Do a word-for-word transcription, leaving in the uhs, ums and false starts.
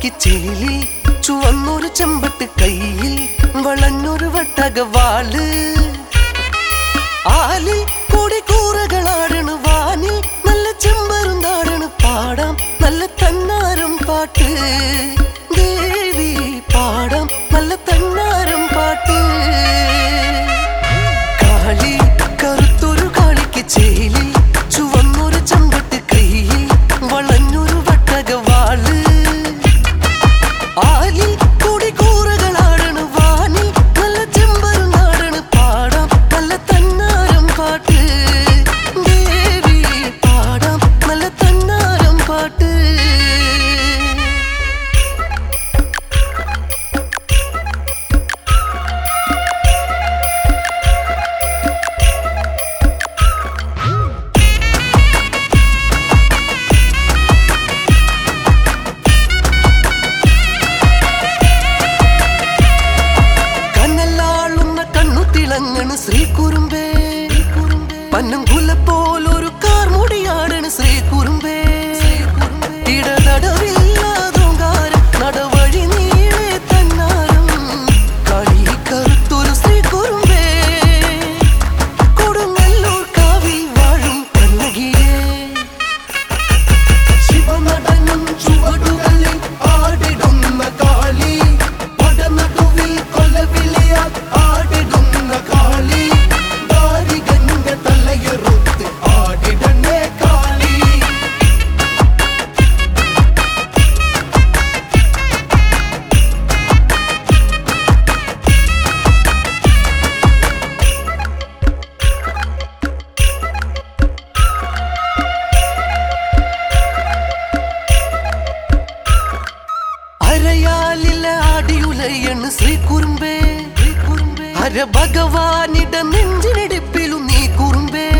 ചേലി ചുവന്നൊരു ചെമ്പട്ട് കയ്യിൽ വളഞ്ഞൊരു വട്ടകവാള് ആലിൽ കൂടി കൂറകളാടണ് വാനിൽ നല്ല ചെമ്പരുന്താടണ് പാടാം നല്ല തന്നാരം പാട്ട് ദേവി പാടാം നല്ല തന്നാരം പാട്ട് കാളി കറുത്തൊരു കാളിക്ക് ചേലി ചുവന്നൊരു ചെമ്പട്ട് കയ്യിൽ വളഞ്ഞൊരു വട്ടകവാള് ആലിൽ കൂടി കൂറകളാടണ് വാനിൽ നല്ല ചെമ്പരുന്താടണ് പാടാം നല്ല തന്നാരം പാട്ട് ദേവി പാടാം നല്ല തന്നാരം പാട്ട് ശ്രീ കുറുമ്പേ പന്നംകുല പോലൊരു കാർമുടിയാടണ് ശ്രീ കുറുമ്പേ ഇടതടവില്ലാതോങ്കാരം നടവഴി നീളെ തന്നാരം കളി കറുത്തൊരു ശ്രീ കുറുമ്പേ കൊടുങ്ങല്ലൂർ കാവിൽ വാഴും കണ്ണകിയേ ശിവനടനും ചുവടുകളിൽ ആടിടുന്ന കാളി പടനടുവിൽ കൊലവിളിയാൽ ആടിടുന്ന കാളി ദാരികന്റെ തലയെറുത്ത് ആടിടണേ കാളി അരയാലില ആടിയുലയണ് ശ്രീ കുറുമ്പേ അര ഭഗവാനിട നെഞ്ചിനിടിപ്പിലും നീ കുറുമ്പേ